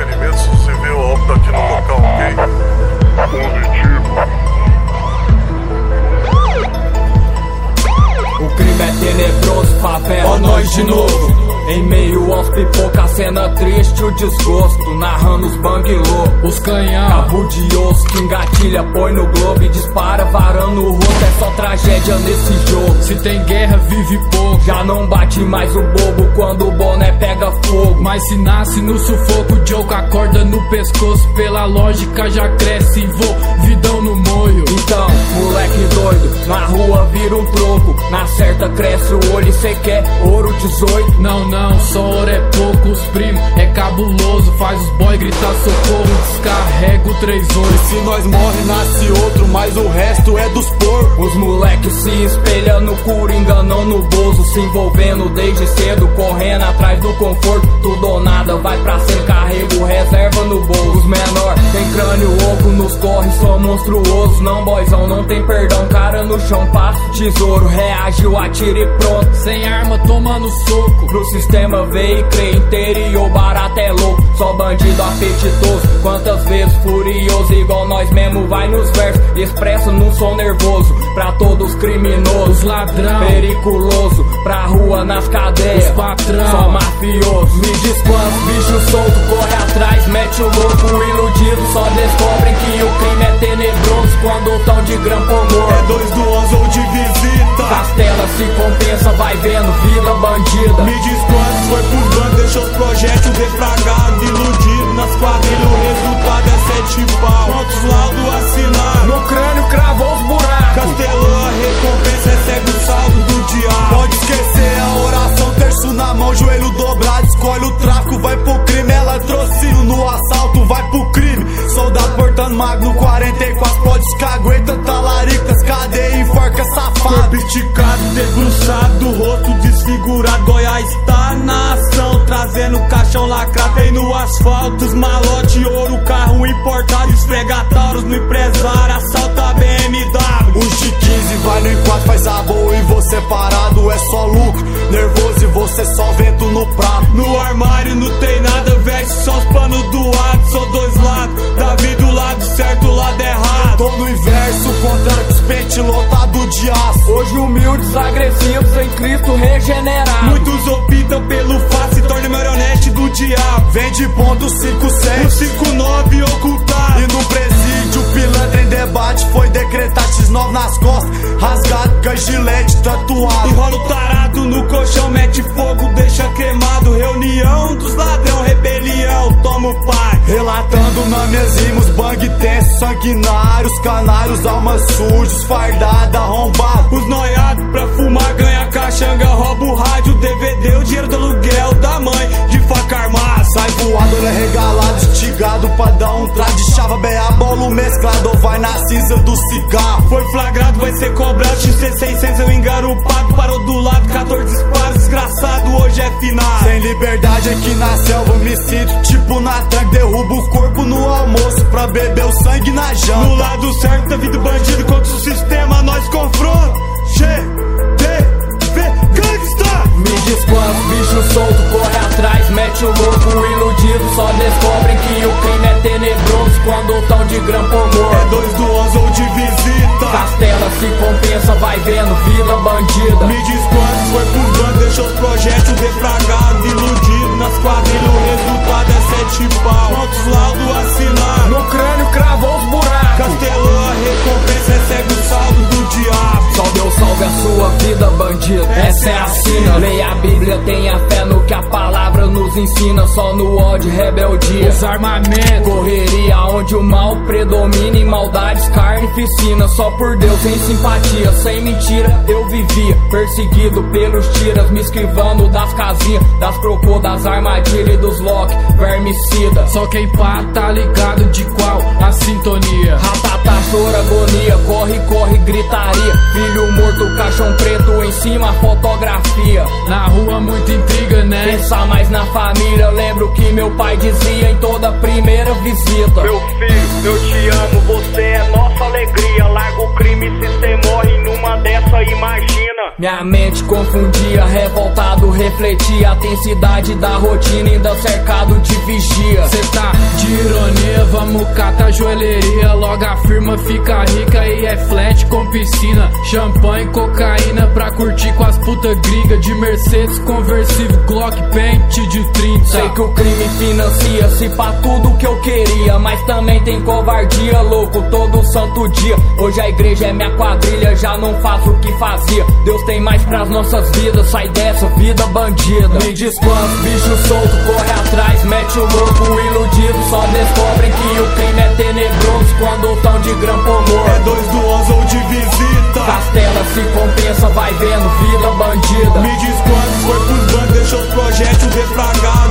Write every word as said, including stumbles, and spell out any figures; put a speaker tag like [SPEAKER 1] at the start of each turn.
[SPEAKER 1] entretenimento, se você vê o álbum tá aqui no local, ok? Positivo.
[SPEAKER 2] O crime é tenebroso, favela, ó nós de novo. Em meio aos pipoca, cena triste, o desgosto. Narrando os banguilô, os canhão, cabo de osso que engatilha, põe no globo e dispara, varando o rosto. É só tragédia nesse jogo.
[SPEAKER 3] Se tem guerra, vive pouco.
[SPEAKER 2] Já não bate mais o bobo quando o boné pega fogo.
[SPEAKER 3] Mas se nasce no sufoco, o jogo acorda no pescoço. Pela lógica já cresce, envolvidão no moio.
[SPEAKER 2] Então, moleque doido, na rua vira um troco. Na certa cresce o olho e cê quer ouro dezoito.
[SPEAKER 3] Não, não, só ouro é pouco. Os primos é cabuloso, faz os boy gritar socorro. Descarrega o três oito.
[SPEAKER 4] Se nós morre, nasce outro, mas o resto é dos porcos.
[SPEAKER 2] Os moleques se espelham no Coringa, não no Bozo. Se envolvendo desde cedo, correndo atrás do conforto. Tudo ou nada, vai pra ser carrego, reserva no bolso. Os menor tem crânio oco, nos corre, só monstruoso. Não, boyzão, não tem perdão, cara no chão, passa tesouro. Reagiu, atira e pronto,
[SPEAKER 3] sem arma, tomando soco.
[SPEAKER 2] Pro sistema ver e crer, interior barato é louco. Só bandido apetitoso, quantas vezes furioso. Igual nós mesmo vai nos versos, expresso num som nervoso. Pra todos criminosos,
[SPEAKER 3] os ladrão,
[SPEAKER 2] periculoso. Pra rua nas cadeias,
[SPEAKER 3] os patrão,
[SPEAKER 2] só mafioso. Me diz quantos bichos solto, corre atrás, mete o louco. Iludido, só descobrem que o crime é tenebroso quando tão de grampo morto.
[SPEAKER 4] É dois do onze ou de visita.
[SPEAKER 2] Castela se compensa, vai vendo, vida bandida.
[SPEAKER 4] Me diz quantos foi pros bancos, deixou os projéteis defragados. Iludido nas quadrilhas, o resultado é sete pau. Quantos laudos assinaram?
[SPEAKER 2] No crânio cravou os buracos.
[SPEAKER 4] Castelão, a recompensa recebe o saldo do diabo. Pode esquecer a oração, terço na mão, joelho dobrado. Escolhe o tráfico, vai pro crime. Ela trocínio no assalto, vai pro crime. Soldado portando magno quarenta e quatro. Pode escagueta, talaricas, cadeia, enforca safado. Corpo esticado, debruçado, rosto desfigurado. Goiás tá na ação, trazendo caixão lacrado. Tem no asfalto, os malote, ouro, carro importado. Esfrega tauros no empresário, assalta B M W. Os de quinze vai no enquadro, faz a boa e você parado. É só lucro, nervoso e você só vento no prato. No armário não tem nada, veste só os panos do lado. Sou dois lados, da vida o lado certo, o lado errado. Tô no inverso, contrário que os pente lotado de aço.
[SPEAKER 2] Hoje humildes, agressivos, em Cristo regenerado.
[SPEAKER 4] Muitos optam pelo fácil, se torna marionete do diabo. Vende ponto cinco sete, o cinco nove ocultado. E no presídio, pilantra em debate, foi decretar X nove nas costas, rasgado com a gilete tatuado. Enrola o tarado no colchão, mete fogo, deixa queimado. Reunião dos ladrão, rebelião, toma o pai. Relatando na minhas rimas, bang tenso, sanguinários, canários, almas sujas, fardada, arrombado. Os noiados pra fumar, ganha caxanga, rouba o rádio, D V D, o dinheiro do aluguel da mãe, de faca armada. Sai voador, é regalado, estigado pra dar um traje de chava, beia, bolo mesclado, ou vai na cinza do cigarro. Foi flagrado, vai ser cobrado, X C seiscentos eu engarupado, parou do lado, quatorze disparos, desgraçado, hoje é final. Sem liberdade aqui na selva, me sinto tipo na tranca, derrubo o corpo no almoço pra beber o sangue na janta. No lado certo da vida bandido, contra o sistema nós confronta. G D V Gangsta.
[SPEAKER 2] Me diz quantos bichos solto, corre atrás, mete o louco. Iludido, só descobrem que o crime é tenebroso quando tão de grampo morto.
[SPEAKER 4] É dois do onze ou de visita.
[SPEAKER 2] Castela se compensa, vai vendo, vida bandida.
[SPEAKER 4] Me diz quantos foi pros bancos, deixou os projéteis defragados. Iludido nas quadrilhas, o resultado é sete pau. Quantos laudos assinaram?
[SPEAKER 2] No crânio cravou os buracos.
[SPEAKER 4] Castelão, a recompensa recebe o saldo do diabo.
[SPEAKER 2] Só Deus salve a sua vida, bandido, essa é a sina. Leia a Bíblia, tenha fé no que a palavra nos ensina. Só no ódio, rebeldia,
[SPEAKER 3] os armamentos,
[SPEAKER 2] correria onde o mal predomina. Em maldades, carne e piscina. Só por Deus, sem simpatia, sem mentira eu vivia, perseguido pelos tiras, me esquivando das casinhas, das crocô, das armadilhas e dos lock, vermicida.
[SPEAKER 3] Só quem pá tá ligado de qual a sintonia.
[SPEAKER 2] Ratatá, chora, agonia, corre, corre, gritaria. Filho morto, caixão preto, em cima fotografia.
[SPEAKER 3] Na rua muita intriga, né?
[SPEAKER 2] Pensar mais na família, lembro que meu pai dizia em toda primeira visita:
[SPEAKER 5] meu filho, eu te amo, você é nosso nossa alegria. Larga o crime se cê morre numa dessa, imagina.
[SPEAKER 2] Minha mente confundia, revoltado refletia a intensidade da rotina, ainda cercado de vigia.
[SPEAKER 3] Cê tá de ironia, vamos catar joalheria. Logo a firma fica rica e é flat com piscina, champanhe, cocaína pra curtir com as puta gringa. De Mercedes, conversível, Glock, pente de trinta.
[SPEAKER 2] Sei que o crime financia, se pá tudo que eu queria, mas também tem covardia, louco, todo santo dia. Hoje a igreja é minha quadrilha, já não faço o que fazia. Deus tem mais pras nossas vidas, sai dessa vida bandida. Me diz quantos bichos soltos corre atrás, mete o louco, o iludido só descobrem que o crime é tenebroso quando tão de grampo morto.
[SPEAKER 4] É dois do onze ou de visita.
[SPEAKER 2] Castela se compensa, vai vendo, vida bandida.
[SPEAKER 4] Me diz quantos foi pros bancos, deixou os projétil defragado.